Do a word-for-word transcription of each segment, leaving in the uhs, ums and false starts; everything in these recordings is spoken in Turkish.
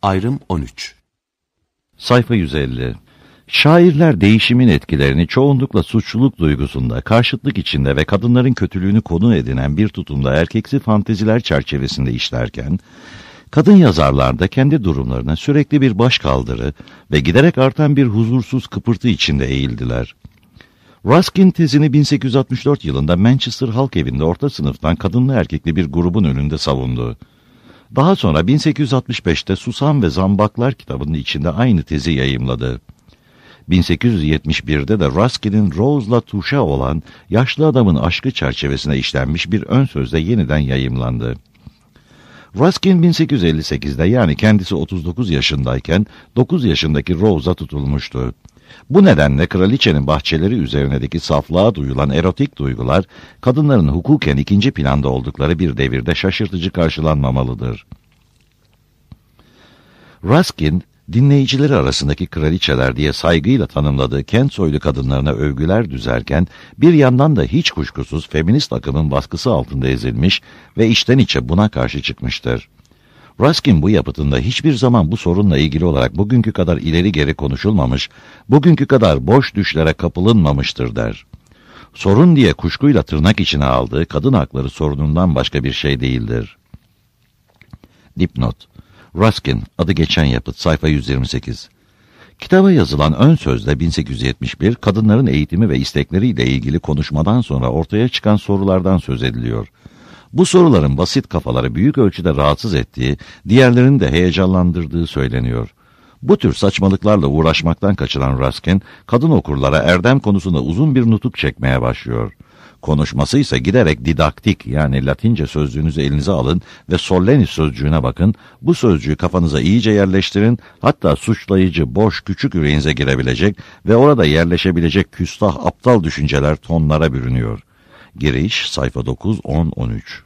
Ayrım on üç. Sayfa yüz elli. Şairler değişimin etkilerini çoğunlukla suçluluk duygusunda, karşıtlık içinde ve kadınların kötülüğünü konu edinen bir tutumda erkeksi fanteziler çerçevesinde işlerken, kadın yazarlar da kendi durumlarına sürekli bir başkaldırı ve giderek artan bir huzursuz kıpırtı içinde eğildiler. Ruskin tezini bin sekiz yüz altmış dört yılında Manchester Halk Evi'nde orta sınıftan kadınlı erkekli bir grubun önünde savundu. Daha sonra bin sekiz yüz altmış beşte Susam ve Zambaklar kitabının içinde aynı tezi yayımladı. bin sekiz yüz yetmiş birde de Ruskin'in Rose'la Tuş'a olan yaşlı adamın aşkı çerçevesine işlenmiş bir ön sözde yeniden yayımlandı. Ruskin bin sekiz yüz elli sekizde yani kendisi otuz dokuz yaşındayken dokuz yaşındaki Rose'a tutulmuştu. Bu nedenle kraliçenin bahçeleri üzerindeki saflığa duyulan erotik duygular, kadınların hukuken ikinci planda oldukları bir devirde şaşırtıcı karşılanmamalıdır. Ruskin, dinleyicileri arasındaki kraliçeler diye saygıyla tanımladığı Kent soylu kadınlarına övgüler düzerken, bir yandan da hiç kuşkusuz feminist akımın baskısı altında ezilmiş ve içten içe buna karşı çıkmıştır. Ruskin bu yapıtında hiçbir zaman bu sorunla ilgili olarak bugünkü kadar ileri geri konuşulmamış, bugünkü kadar boş düşlere kapılınmamıştır der. Sorun diye kuşkuyla tırnak içine aldığı kadın hakları sorunundan başka bir şey değildir. Dipnot: Ruskin, adı geçen yapıt, sayfa yüz yirmi sekiz. Kitaba yazılan ön sözde bin sekiz yüz yetmiş bir, kadınların eğitimi ve istekleriyle ilgili konuşmadan sonra ortaya çıkan sorulardan söz ediliyor. Bu soruların basit kafaları büyük ölçüde rahatsız ettiği, diğerlerini de heyecanlandırdığı söyleniyor. Bu tür saçmalıklarla uğraşmaktan kaçıran Ruskin, kadın okurlara erdem konusunda uzun bir nutuk çekmeye başlıyor. Konuşması ise giderek didaktik, yani Latince sözlüğünüzü elinize alın ve sollenis sözcüğüne bakın, bu sözcüğü kafanıza iyice yerleştirin, hatta suçlayıcı, boş, küçük yüreğinize girebilecek ve orada yerleşebilecek küstah, aptal düşünceler tonlara bürünüyor. Giriş, sayfa dokuz, on, on üç.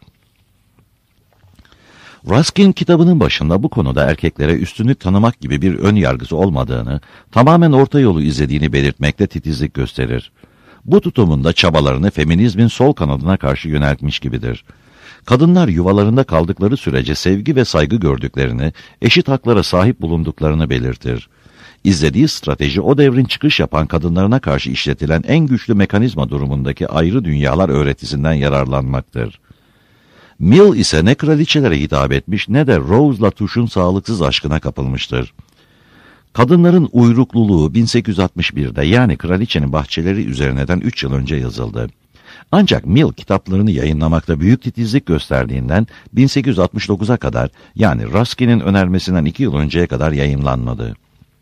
Ruskin kitabının başında bu konuda erkeklere üstünlük tanımak gibi bir ön yargısı olmadığını, tamamen orta yolu izlediğini belirtmekte titizlik gösterir. Bu tutumunda çabalarını feminizmin sol kanadına karşı yöneltmiş gibidir. Kadınlar yuvalarında kaldıkları sürece sevgi ve saygı gördüklerini, eşit haklara sahip bulunduklarını belirtir. İzlediği strateji o devrin çıkış yapan kadınlarına karşı işletilen en güçlü mekanizma durumundaki ayrı dünyalar öğretisinden yararlanmaktır. Mill ise ne kraliçelere hitap etmiş ne de Rose'la Tuş'un sağlıksız aşkına kapılmıştır. Kadınların uyrukluluğu bin sekiz yüz altmış birde yani Kraliçenin Bahçeleri üzerineden üç yıl önce yazıldı. Ancak Mill kitaplarını yayınlamakta büyük titizlik gösterdiğinden bin sekiz yüz altmış dokuza kadar yani Ruskin'in önermesinden iki yıl önceye kadar yayımlanmadı.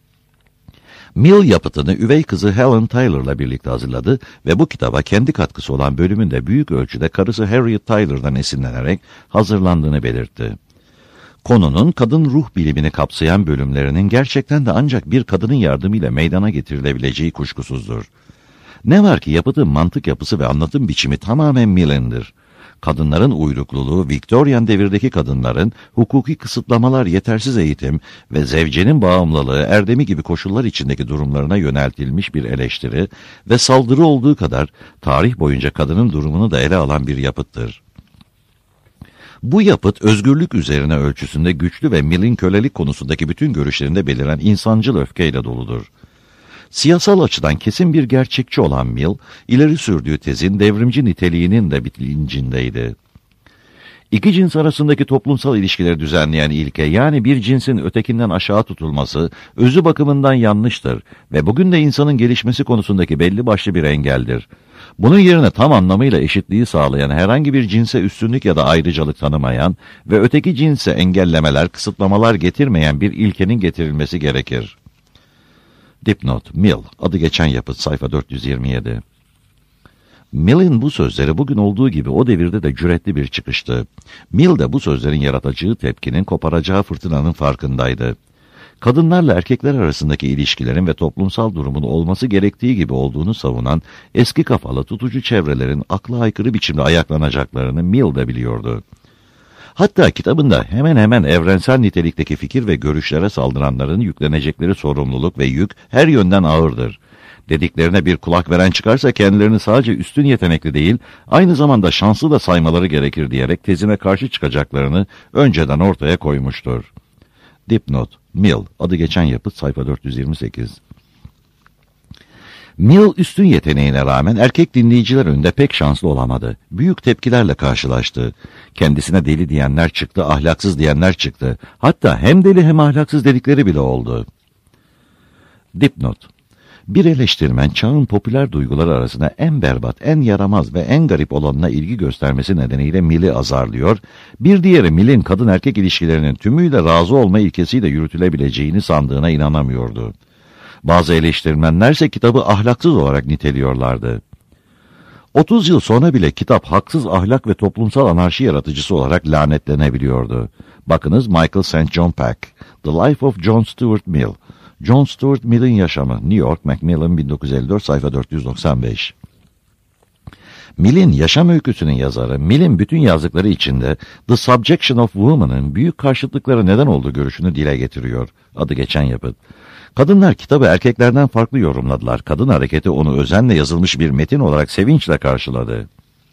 Mill yapıtını üvey kızı Helen Tyler'la birlikte hazırladı ve bu kitaba kendi katkısı olan bölümünde büyük ölçüde karısı Harriet Tyler'dan esinlenerek hazırlandığını belirtti. Konunun kadın ruh bilimini kapsayan bölümlerinin gerçekten de ancak bir kadının yardımıyla meydana getirilebileceği kuşkusuzdur. Ne var ki yapıtın mantık yapısı ve anlatım biçimi tamamen Mill'indir. Kadınların uyrukluluğu, Viktoryan devirdeki kadınların hukuki kısıtlamalar, yetersiz eğitim ve zevcenin bağımlılığı, erdemi gibi koşullar içindeki durumlarına yöneltilmiş bir eleştiri ve saldırı olduğu kadar tarih boyunca kadının durumunu da ele alan bir yapıttır. Bu yapıt özgürlük üzerine ölçüsünde güçlü ve Mill'in kölelik konusundaki bütün görüşlerinde beliren insancıl öfkeyle doludur. Siyasal açıdan kesin bir gerçekçi olan Mill, ileri sürdüğü tezin devrimci niteliğinin de bilincindeydi. İki cins arasındaki toplumsal ilişkileri düzenleyen ilke, yani bir cinsin ötekinden aşağı tutulması, özü bakımından yanlıştır ve bugün de insanın gelişmesi konusundaki belli başlı bir engeldir. Bunun yerine tam anlamıyla eşitliği sağlayan, herhangi bir cinse üstünlük ya da ayrıcalık tanımayan ve öteki cinse engellemeler, kısıtlamalar getirmeyen bir ilkenin getirilmesi gerekir. Dipnot: Mill, adı geçen yapıt, sayfa dört yüz yirmi yedi. Mill'in bu sözleri bugün olduğu gibi o devirde de cüretli bir çıkıştı. Mill de bu sözlerin yaratacağı tepkinin koparacağı fırtınanın farkındaydı. Kadınlarla erkekler arasındaki ilişkilerin ve toplumsal durumun olması gerektiği gibi olduğunu savunan eski kafalı tutucu çevrelerin akla aykırı biçimde ayaklanacaklarını Mill de biliyordu. Hatta kitabında hemen hemen evrensel nitelikteki fikir ve görüşlere saldıranların yüklenecekleri sorumluluk ve yük her yönden ağırdır. Dediklerine bir kulak veren çıkarsa kendilerini sadece üstün yetenekli değil, aynı zamanda şanslı da saymaları gerekir diyerek tezine karşı çıkacaklarını önceden ortaya koymuştur. Dipnot, Mill, adı geçen yapıt, sayfa dört yüz yirmi sekiz. Mill üstün yeteneğine rağmen erkek dinleyiciler önünde pek şanslı olamadı. Büyük tepkilerle karşılaştı. Kendisine deli diyenler çıktı, ahlaksız diyenler çıktı. Hatta hem deli hem ahlaksız dedikleri bile oldu. Dipnot, bir eleştirmen çağın popüler duyguları arasında en berbat, en yaramaz ve en garip olanına ilgi göstermesi nedeniyle Mill'i azarlıyor, bir diğeri Mill'in kadın erkek ilişkilerinin tümüyle razı olma ilkesiyle yürütülebileceğini sandığına inanamıyordu. Bazı eleştirmenlerse kitabı ahlaksız olarak niteliyorlardı. otuz yıl sonra bile kitap haksız ahlak ve toplumsal anarşi yaratıcısı olarak lanetlenebiliyordu. Bakınız Michael Saint John Pack, The Life of John Stuart Mill. John Stuart Mill'in yaşamı, New York, Macmillan bin dokuz yüz elli dört, sayfa dört yüz doksan beş. Mill'in yaşam öyküsünün yazarı, Mill'in bütün yazdıkları içinde The Subjection of Woman'ın büyük karşıtlıklara neden olduğu görüşünü dile getiriyor. Adı geçen yapıt. Kadınlar kitabı erkeklerden farklı yorumladılar. Kadın hareketi onu özenle yazılmış bir metin olarak sevinçle karşıladı.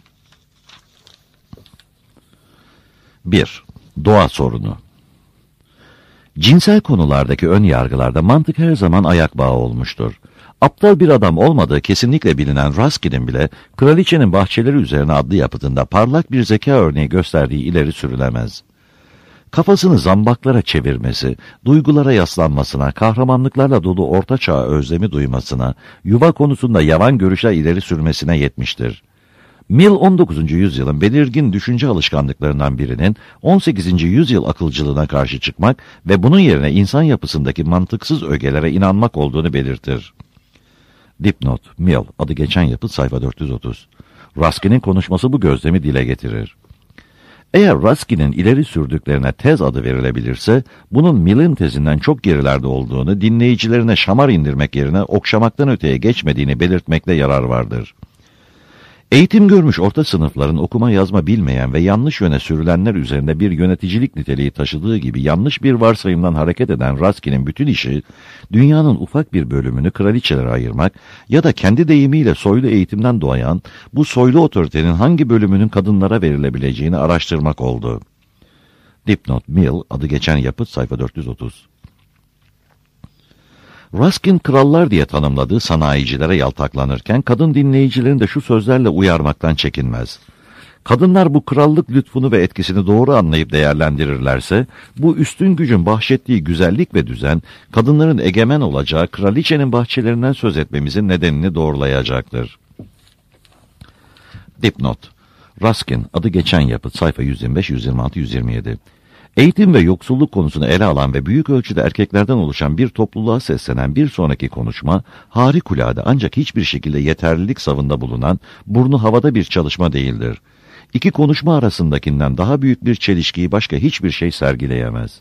bir. Doğa sorunu. Cinsel konulardaki ön yargılarda mantık her zaman ayak bağı olmuştur. Aptal bir adam olmadığı kesinlikle bilinen Ruskin'in bile Kraliçenin Bahçeleri Üzerine adlı yapıtında parlak bir zeka örneği gösterdiği ileri sürülemez. Kafasını zambaklara çevirmesi, duygulara yaslanmasına, kahramanlıklarla dolu orta çağ özlemi duymasına, yuva konusunda yavan görüşler ileri sürmesine yetmiştir. Mill on dokuzuncu yüzyılın belirgin düşünce alışkanlıklarından birinin on sekizinci yüzyıl akılcılığına karşı çıkmak ve bunun yerine insan yapısındaki mantıksız ögelere inanmak olduğunu belirtir. Dipnot, Mill, adı geçen yapıt, sayfa dört yüz otuz. Ruskin'in konuşması bu gözlemi dile getirir. Eğer Ruskin'in ileri sürdüklerine tez adı verilebilirse, bunun Mill'in tezinden çok gerilerde olduğunu, dinleyicilerine şamar indirmek yerine okşamaktan öteye geçmediğini belirtmekte yarar vardır. Eğitim görmüş orta sınıfların okuma yazma bilmeyen ve yanlış yöne sürülenler üzerinde bir yöneticilik niteliği taşıdığı gibi yanlış bir varsayımdan hareket eden Ruskin'in bütün işi, dünyanın ufak bir bölümünü kraliçelere ayırmak ya da kendi deyimiyle soylu eğitimden doğan bu soylu otoritenin hangi bölümünün kadınlara verilebileceğini araştırmak oldu. Dipnot, Mill, adı geçen yapıt, sayfa dört yüz otuz. Ruskin krallar diye tanımladığı sanayicilere yaltaklanırken kadın dinleyicilerini de şu sözlerle uyarmaktan çekinmez. Kadınlar bu krallık lütfunu ve etkisini doğru anlayıp değerlendirirlerse, bu üstün gücün bahşettiği güzellik ve düzen, kadınların egemen olacağı kraliçenin bahçelerinden söz etmemizin nedenini doğrulayacaktır. Dipnot, Ruskin, adı geçen yapıt, sayfa yüz yirmi beş, yüz yirmi altı, yüz yirmi yedi. Eğitim ve yoksulluk konusunu ele alan ve büyük ölçüde erkeklerden oluşan bir topluluğa seslenen bir sonraki konuşma, harikulade ancak hiçbir şekilde yeterlilik savında bulunan, burnu havada bir çalışma değildir. İki konuşma arasındakinden daha büyük bir çelişkiyi başka hiçbir şey sergileyemez.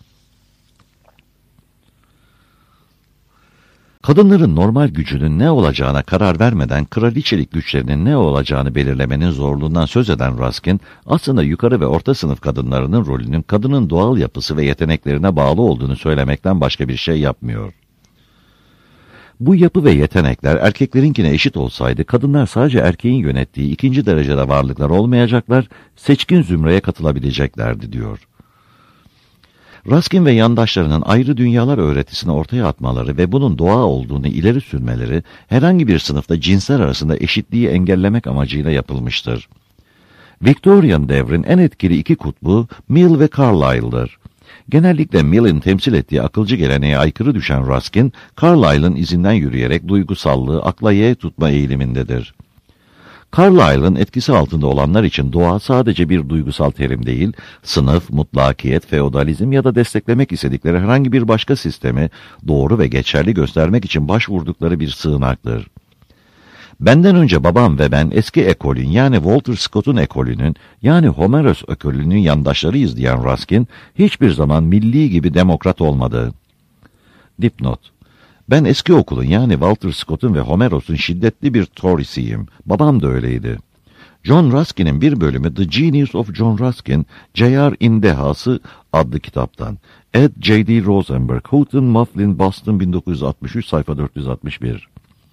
Kadınların normal gücünün ne olacağına karar vermeden kraliçelik güçlerinin ne olacağını belirlemenin zorluğundan söz eden Ruskin, aslında yukarı ve orta sınıf kadınlarının rolünün kadının doğal yapısı ve yeteneklerine bağlı olduğunu söylemekten başka bir şey yapmıyor. Bu yapı ve yetenekler erkeklerinkine eşit olsaydı, kadınlar sadece erkeğin yönettiği ikinci derecede varlıklar olmayacaklar, seçkin zümreye katılabileceklerdi diyor. Ruskin ve yandaşlarının ayrı dünyalar öğretisini ortaya atmaları ve bunun doğa olduğunu ileri sürmeleri, herhangi bir sınıfta cinsler arasında eşitliği engellemek amacıyla yapılmıştır. Victorian devrin en etkili iki kutbu Mill ve Carlyle'dır. Genellikle Mill'in temsil ettiği akılcı geleneğe aykırı düşen Ruskin, Carlyle'ın izinden yürüyerek duygusallığı akla yeğ tutma eğilimindedir. Carlyle'ın etkisi altında olanlar için doğa sadece bir duygusal terim değil, sınıf, mutlakiyet, feodalizm ya da desteklemek istedikleri herhangi bir başka sistemi doğru ve geçerli göstermek için başvurdukları bir sığınaktır. Benden önce babam ve ben eski ekolün yani Walter Scott'un ekolünün yani Homeros ekolünün yandaşlarıyız diyen Ruskin hiçbir zaman milli gibi demokrat olmadı. Dipnot. Ben eski okulun yani Walter Scott'un ve Homeros'un şiddetli bir Tory'siyim. Babam da öyleydi. John Ruskin'in bir bölümü The Genius of John Ruskin, J R'in Dehası adlı kitaptan. Ed J D Rosenberg, Houghton Mifflin, Boston bin dokuz yüz altmış üç, sayfa dört yüz altmış bir.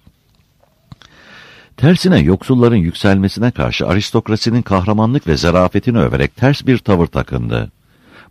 Tersine yoksulların yükselmesine karşı aristokrasinin kahramanlık ve zarafetini överek ters bir tavır takındı.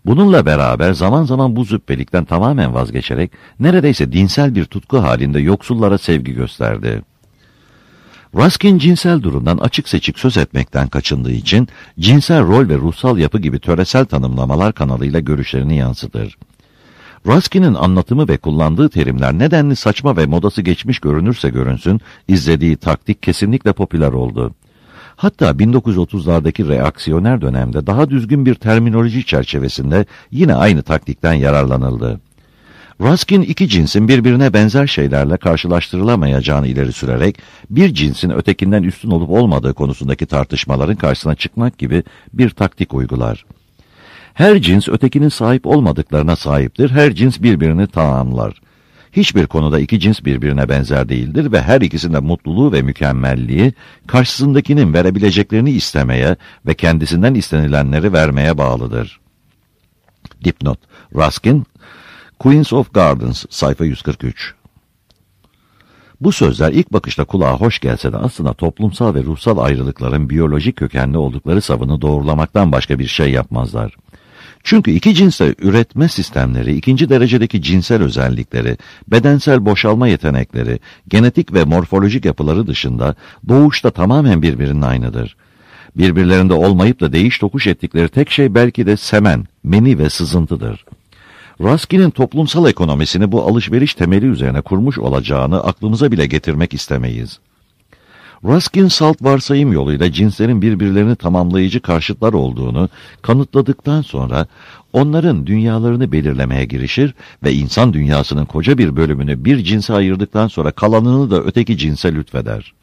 Bununla beraber zaman zaman bu züppelikten tamamen vazgeçerek neredeyse dinsel bir tutku halinde yoksullara sevgi gösterdi. Ruskin cinsel durumdan açık seçik söz etmekten kaçındığı için cinsel rol ve ruhsal yapı gibi töresel tanımlamalar kanalıyla görüşlerini yansıtır. Ruskin'in anlatımı ve kullandığı terimler nedenli saçma ve modası geçmiş görünürse görünsün, izlediği taktik kesinlikle popüler oldu. Hatta bin dokuz yüz otuzlardaki reaksiyoner dönemde daha düzgün bir terminoloji çerçevesinde yine aynı taktikten yararlanıldı. Ruskin iki cinsin birbirine benzer şeylerle karşılaştırılamayacağını ileri sürerek bir cinsin ötekinden üstün olup olmadığı konusundaki tartışmaların karşısına çıkmak gibi bir taktik uygular. Her cins ötekinin sahip olmadıklarına sahiptir, her cins birbirini tamamlar. Hiçbir konuda iki cins birbirine benzer değildir ve her ikisinde mutluluğu ve mükemmelliği karşısındakinin verebileceklerini istemeye ve kendisinden istenilenleri vermeye bağlıdır. Dipnot: Ruskin, Queens of Gardens, sayfa yüz kırk üç. Bu sözler ilk bakışta kulağa hoş gelse de aslında toplumsal ve ruhsal ayrılıkların biyolojik kökenli oldukları savını doğrulamaktan başka bir şey yapmazlar. Çünkü iki cinsle üretme sistemleri, ikinci derecedeki cinsel özellikleri, bedensel boşalma yetenekleri, genetik ve morfolojik yapıları dışında doğuşta tamamen birbirinin aynıdır. Birbirlerinde olmayıp da değiş tokuş ettikleri tek şey belki de semen, meni ve sızıntıdır. Ruskin'in toplumsal ekonomisini bu alışveriş temeli üzerine kurmuş olacağını aklımıza bile getirmek istemeyiz. Ruskin salt varsayım yoluyla cinslerin birbirlerini tamamlayıcı karşıtlar olduğunu kanıtladıktan sonra onların dünyalarını belirlemeye girişir ve insan dünyasının koca bir bölümünü bir cinse ayırdıktan sonra kalanını da öteki cinse lütfeder.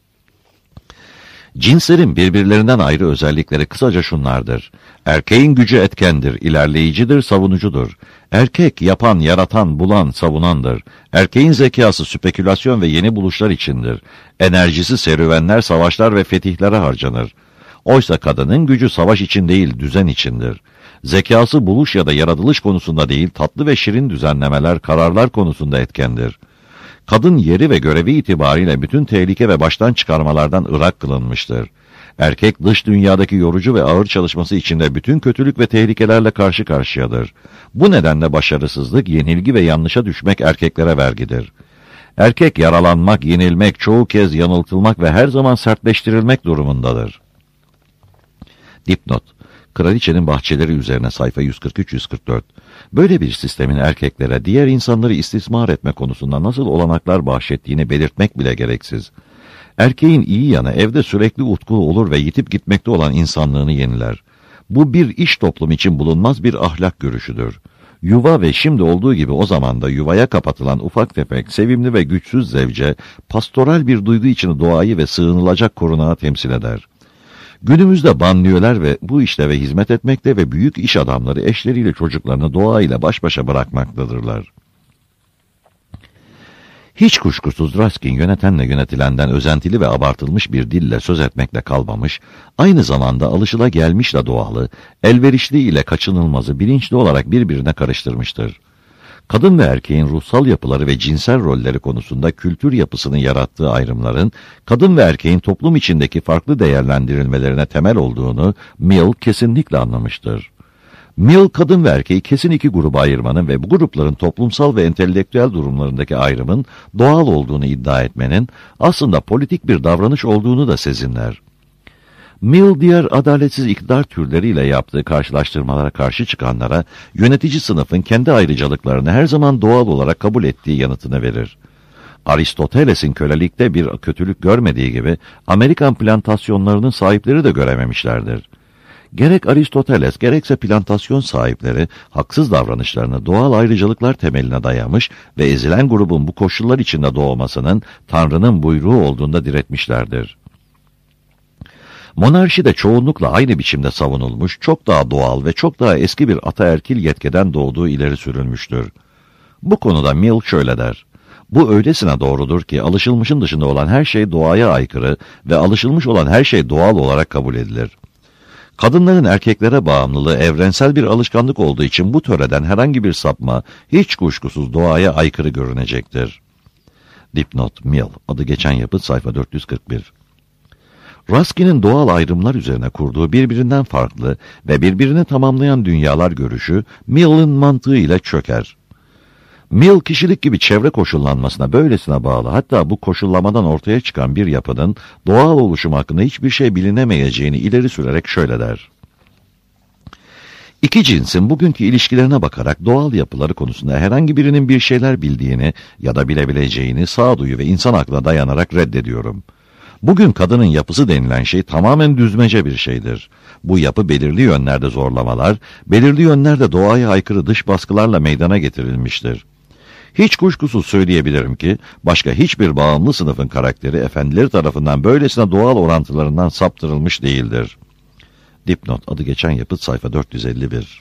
Cinslerin birbirlerinden ayrı özellikleri kısaca şunlardır. Erkeğin gücü etkendir, ilerleyicidir, savunucudur. Erkek yapan, yaratan, bulan, savunandır. Erkeğin zekası spekülasyon ve yeni buluşlar içindir. Enerjisi serüvenler, savaşlar ve fetihlere harcanır. Oysa kadının gücü savaş için değil, düzen içindir. Zekası buluş ya da yaratılış konusunda değil, tatlı ve şirin düzenlemeler, kararlar konusunda etkendir. Kadın yeri ve görevi itibariyle bütün tehlike ve baştan çıkarmalardan ırak kılınmıştır. Erkek dış dünyadaki yorucu ve ağır çalışması içinde bütün kötülük ve tehlikelerle karşı karşıyadır. Bu nedenle başarısızlık, yenilgi ve yanlışa düşmek erkeklere vergidir. Erkek yaralanmak, yenilmek, çoğu kez yanıltılmak ve her zaman sertleştirilmek durumundadır. Dipnot: Kraliçenin Bahçeleri üzerine sayfa yüz kırk üç yüz kırk dört. Böyle bir sistemin erkeklere diğer insanları istismar etme konusunda nasıl olanaklar bahşettiğini belirtmek bile gereksiz. Erkeğin iyi yanı evde sürekli utku olur ve yitip gitmekte olan insanlığını yeniler. Bu bir iş toplumu için bulunmaz bir ahlak görüşüdür. Yuva ve şimdi olduğu gibi o zaman da yuvaya kapatılan ufak tefek, sevimli ve güçsüz zevce, pastoral bir duygu için doğayı ve sığınılacak korunağı temsil eder. Günümüzde banliyöler ve bu işleve hizmet etmekte ve büyük iş adamları eşleriyle çocuklarını doğayla baş başa bırakmaktadırlar. Hiç kuşkusuz Ruskin yönetenle yönetilenden özentili ve abartılmış bir dille söz etmekle kalmamış, aynı zamanda alışılagelmişle doğalı, elverişli ile kaçınılmazı bilinçli olarak birbirine karıştırmıştır. Kadın ve erkeğin ruhsal yapıları ve cinsel rolleri konusunda kültür yapısının yarattığı ayrımların, kadın ve erkeğin toplum içindeki farklı değerlendirilmelerine temel olduğunu Mill kesinlikle anlamıştır. Mill, kadın ve erkeği kesin iki gruba ayırmanın ve bu grupların toplumsal ve entelektüel durumlarındaki ayrımın doğal olduğunu iddia etmenin, aslında politik bir davranış olduğunu da sezinler. Mill, diğer adaletsiz iktidar türleriyle yaptığı karşılaştırmalara karşı çıkanlara, yönetici sınıfın kendi ayrıcalıklarını her zaman doğal olarak kabul ettiği yanıtını verir. Aristoteles'in kölelikte bir kötülük görmediği gibi, Amerikan plantasyonlarının sahipleri de görememişlerdir. Gerek Aristoteles, gerekse plantasyon sahipleri, haksız davranışlarını doğal ayrıcalıklar temeline dayamış ve ezilen grubun bu koşullar içinde doğmasının Tanrı'nın buyruğu olduğunda diretmişlerdir. Monarşi de çoğunlukla aynı biçimde savunulmuş, çok daha doğal ve çok daha eski bir ataerkil yetkeden doğduğu ileri sürülmüştür. Bu konuda Mill şöyle der: Bu öylesine doğrudur ki alışılmışın dışında olan her şey doğaya aykırı ve alışılmış olan her şey doğal olarak kabul edilir. Kadınların erkeklere bağımlılığı evrensel bir alışkanlık olduğu için bu töreden herhangi bir sapma hiç kuşkusuz doğaya aykırı görünecektir. Dipnot: Mill, adı geçen yapıt, sayfa dört yüz kırk bir. Ruskin'in doğal ayrımlar üzerine kurduğu birbirinden farklı ve birbirini tamamlayan dünyalar görüşü Mill'in mantığıyla çöker. Mill, kişilik gibi çevre koşullanmasına böylesine bağlı, hatta bu koşullamadan ortaya çıkan bir yapının doğal oluşumu hakkında hiçbir şey bilinemeyeceğini ileri sürerek şöyle der: İki cinsin bugünkü ilişkilerine bakarak doğal yapıları konusunda herhangi birinin bir şeyler bildiğini ya da bilebileceğini sağduyu ve insan aklına dayanarak reddediyorum. Bugün kadının yapısı denilen şey tamamen düzmece bir şeydir. Bu yapı belirli yönlerde zorlamalar, belirli yönlerde doğaya aykırı dış baskılarla meydana getirilmiştir. Hiç kuşkusuz söyleyebilirim ki, başka hiçbir bağımlı sınıfın karakteri efendileri tarafından böylesine doğal orantılarından saptırılmış değildir. Dipnot, adı geçen yapıt, sayfa dört yüz elli bir.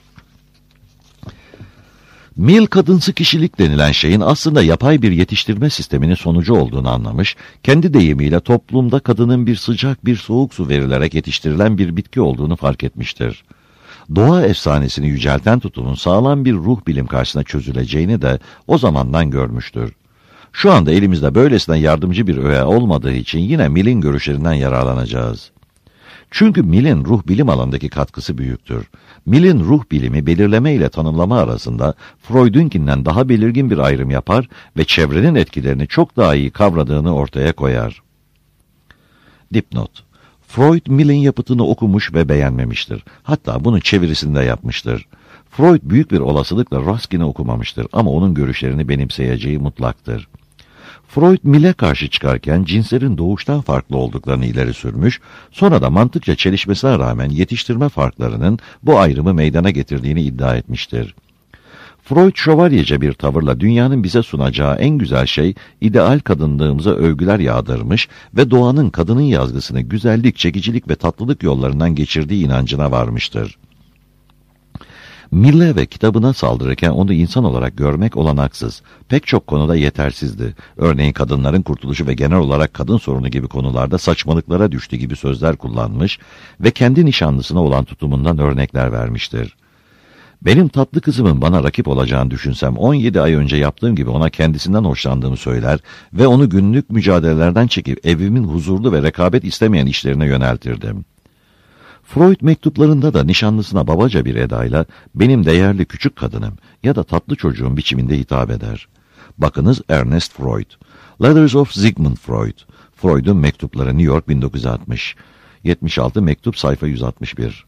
Mill, kadınsı kişilik denilen şeyin aslında yapay bir yetiştirme sisteminin sonucu olduğunu anlamış, kendi deyimiyle toplumda kadının bir sıcak bir soğuk su verilerek yetiştirilen bir bitki olduğunu fark etmiştir. Doğa efsanesini yücelten tutumun sağlam bir ruh bilim karşısına çözüleceğini de o zamandan görmüştür. Şu anda elimizde böylesine yardımcı bir öğe olmadığı için yine Mill'in görüşlerinden yararlanacağız. Çünkü Mill'in ruh bilim alanındaki katkısı büyüktür. Mill'in ruh bilimi belirleme ile tanımlama arasında Freud'unkinden daha belirgin bir ayrım yapar ve çevrenin etkilerini çok daha iyi kavradığını ortaya koyar. Dipnot: Freud, Mill'in yapıtını okumuş ve beğenmemiştir. Hatta bunun çevirisini de yapmıştır. Freud büyük bir olasılıkla Ruskin'i okumamıştır ama onun görüşlerini benimseyeceği mutlaktır. Freud, Mill'e karşı çıkarken cinslerin doğuştan farklı olduklarını ileri sürmüş, sonra da mantıkça çelişmesine rağmen yetiştirme farklarının bu ayrımı meydana getirdiğini iddia etmiştir. Freud, şövalyece bir tavırla dünyanın bize sunacağı en güzel şey, ideal kadınlığımıza övgüler yağdırmış ve doğanın kadının yazgısını güzellik, çekicilik ve tatlılık yollarından geçirdiği inancına varmıştır. Mill'e ve kitabına saldırırken onu insan olarak görmek olanaksız, pek çok konuda yetersizdi. Örneğin kadınların kurtuluşu ve genel olarak kadın sorunu gibi konularda saçmalıklara düştü gibi sözler kullanmış ve kendi nişanlısına olan tutumundan örnekler vermiştir. Benim tatlı kızımın bana rakip olacağını düşünsem on yedi ay önce yaptığım gibi ona kendisinden hoşlandığımı söyler ve onu günlük mücadelelerden çekip evimin huzurlu ve rekabet istemeyen işlerine yöneltirdim. Freud mektuplarında da nişanlısına babaca bir edayla benim değerli küçük kadınım ya da tatlı çocuğum biçiminde hitap eder. Bakınız Ernest Freud. Letters of Sigmund Freud. Freud'un mektupları, New York, bin dokuz yüz altmış. yetmiş altı mektup, sayfa yüz altmış bir.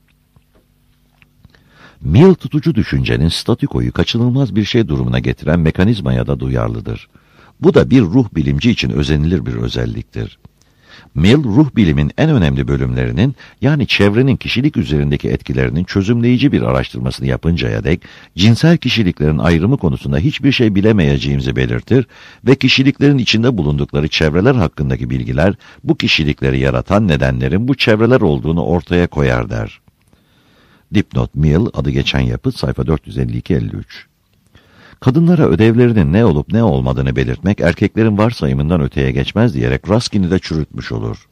Mill, tutucu düşüncenin statükoyu kaçınılmaz bir şey durumuna getiren mekanizmaya da duyarlıdır. Bu da bir ruh bilimci için özenilir bir özelliktir. Mill, ruh bilimin en önemli bölümlerinin, yani çevrenin kişilik üzerindeki etkilerinin çözümleyici bir araştırmasını yapıncaya dek, cinsel kişiliklerin ayrımı konusunda hiçbir şey bilemeyeceğimizi belirtir ve kişiliklerin içinde bulundukları çevreler hakkındaki bilgiler, bu kişilikleri yaratan nedenlerin bu çevreler olduğunu ortaya koyar der. Dipnot: Mill, adı geçen yapıt, sayfa dört yüz elli iki elli üç. Kadınlara ödevlerinin ne olup ne olmadığını belirtmek, erkeklerin varsayımından öteye geçmez diyerek Ruskin'i de çürütmüş olur.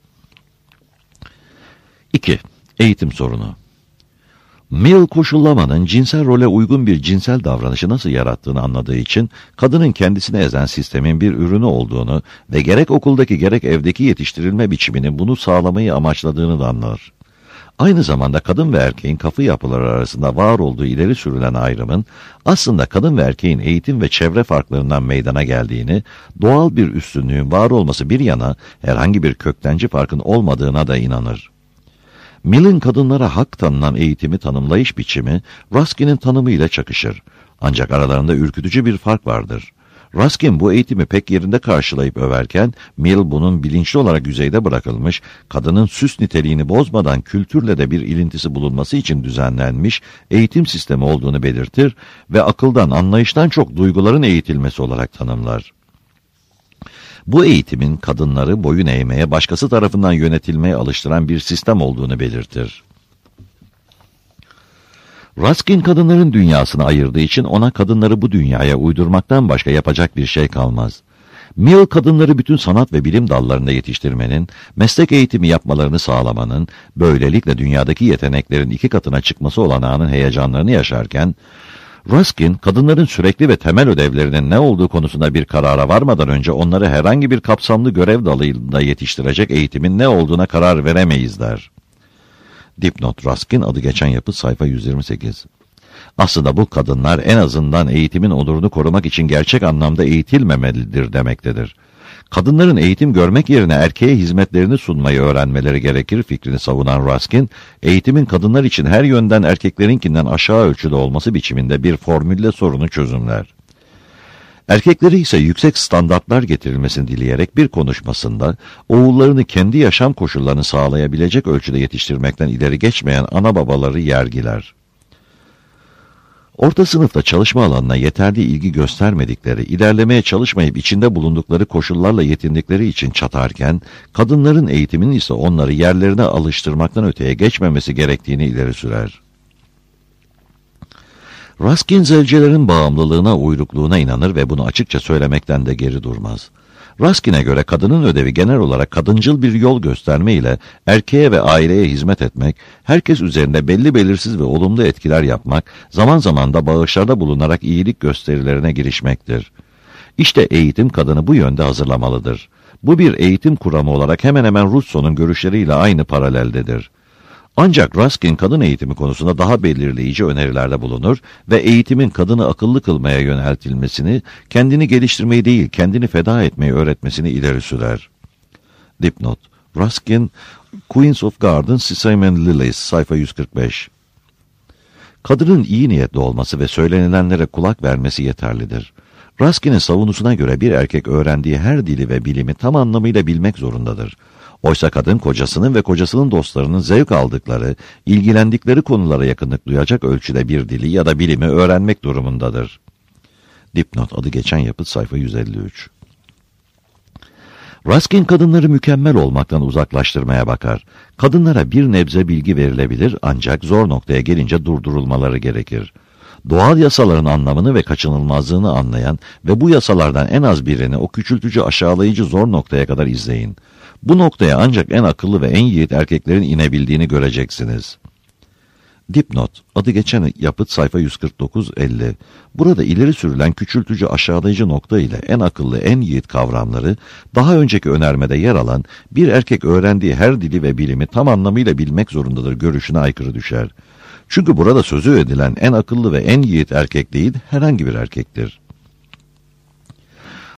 iki. Eğitim sorunu. Mill, koşullamanın cinsel role uygun bir cinsel davranışı nasıl yarattığını anladığı için, kadının kendisini ezen sistemin bir ürünü olduğunu ve gerek okuldaki gerek evdeki yetiştirilme biçiminin bunu sağlamayı amaçladığını da anlar. Aynı zamanda kadın ve erkeğin kafa yapıları arasında var olduğu ileri sürülen ayrımın, aslında kadın ve erkeğin eğitim ve çevre farklarından meydana geldiğini, doğal bir üstünlüğün var olması bir yana, herhangi bir köktenci farkın olmadığına da inanır. Mill'in kadınlara hak tanınan eğitimi tanımlayış biçimi, Ruskin'in tanımıyla çakışır. Ancak aralarında ürkütücü bir fark vardır. Ruskin bu eğitimi pek yerinde karşılayıp överken, Mill bunun bilinçli olarak yüzeyde bırakılmış, kadının süs niteliğini bozmadan kültürle de bir ilintisi bulunması için düzenlenmiş eğitim sistemi olduğunu belirtir ve akıldan, anlayıştan çok duyguların eğitilmesi olarak tanımlar. Bu eğitimin kadınları boyun eğmeye, başkası tarafından yönetilmeye alıştıran bir sistem olduğunu belirtir. Ruskin kadınların dünyasını ayırdığı için ona kadınları bu dünyaya uydurmaktan başka yapacak bir şey kalmaz. Mill, kadınları bütün sanat ve bilim dallarında yetiştirmenin, meslek eğitimi yapmalarını sağlamanın, böylelikle dünyadaki yeteneklerin iki katına çıkması olanağının heyecanlarını yaşarken, Ruskin, kadınların sürekli ve temel ödevlerinin ne olduğu konusunda bir karara varmadan önce onları herhangi bir kapsamlı görev dalında yetiştirecek eğitimin ne olduğuna karar veremeyiz der. Dipnot: Ruskin adı geçen yapıt, sayfa yüz yirmi sekiz. Aslında bu kadınlar en azından eğitimin onurunu korumak için gerçek anlamda eğitilmemelidir demektedir. Kadınların eğitim görmek yerine erkeğe hizmetlerini sunmayı öğrenmeleri gerekir fikrini savunan Ruskin, eğitimin kadınlar için her yönden erkeklerinkinden aşağı ölçüde olması biçiminde bir formülle sorunu çözümler. Erkekleri ise yüksek standartlar getirilmesini dileyerek bir konuşmasında, oğullarını kendi yaşam koşullarını sağlayabilecek ölçüde yetiştirmekten ileri geçmeyen ana babaları yergiler. Orta sınıfta çalışma alanına yeterli ilgi göstermedikleri, ilerlemeye çalışmayıp içinde bulundukları koşullarla yetindikleri için çatarken, kadınların eğitiminin ise onları yerlerine alıştırmaktan öteye geçmemesi gerektiğini ileri sürer. Ruskin zelcelerin bağımlılığına, uyrukluğuna inanır ve bunu açıkça söylemekten de geri durmaz. Ruskin'e göre kadının ödevi genel olarak kadıncıl bir yol gösterme ile erkeğe ve aileye hizmet etmek, herkes üzerinde belli belirsiz ve olumlu etkiler yapmak, zaman zaman da bağışlarda bulunarak iyilik gösterilerine girişmektir. İşte eğitim kadını bu yönde hazırlamalıdır. Bu bir eğitim kuramı olarak hemen hemen Rousseau'nun görüşleriyle aynı paraleldedir. Ancak Ruskin kadın eğitimi konusunda daha belirleyici önerilerde bulunur ve eğitimin kadını akıllı kılmaya yöneltilmesini, kendini geliştirmeyi değil, kendini feda etmeyi öğretmesini ileri sürer. Dipnot: Ruskin, Queens of Gardens, Sesame and Lilies, sayfa yüz kırk beş. Kadının iyi niyetli olması ve söylenilenlere kulak vermesi yeterlidir. Ruskin'in savunusuna göre bir erkek öğrendiği her dili ve bilimi tam anlamıyla bilmek zorundadır. Oysa kadın kocasının ve kocasının dostlarının zevk aldıkları, ilgilendikleri konulara yakınlık duyacak ölçüde bir dili ya da bilimi öğrenmek durumundadır. Dipnot adı geçen yapıt, sayfa yüz elli üç. Ruskin kadınları mükemmel olmaktan uzaklaştırmaya bakar. Kadınlara bir nebze bilgi verilebilir ancak zor noktaya gelince durdurulmaları gerekir. Doğal yasaların anlamını ve kaçınılmazlığını anlayan ve bu yasalardan en az birini o küçültücü, aşağılayıcı zor noktaya kadar izleyin. Bu noktaya ancak en akıllı ve en yiğit erkeklerin inebildiğini göreceksiniz. Dipnot adı geçen yapıt, sayfa yüz kırk dokuz elli. Burada ileri sürülen küçültücü, aşağılayıcı nokta ile en akıllı, en yiğit kavramları, daha önceki önermede yer alan bir erkek öğrendiği her dili ve bilimi tam anlamıyla bilmek zorundadır görüşüne aykırı düşer. Çünkü burada sözü edilen en akıllı ve en yiğit erkek değil, herhangi bir erkektir.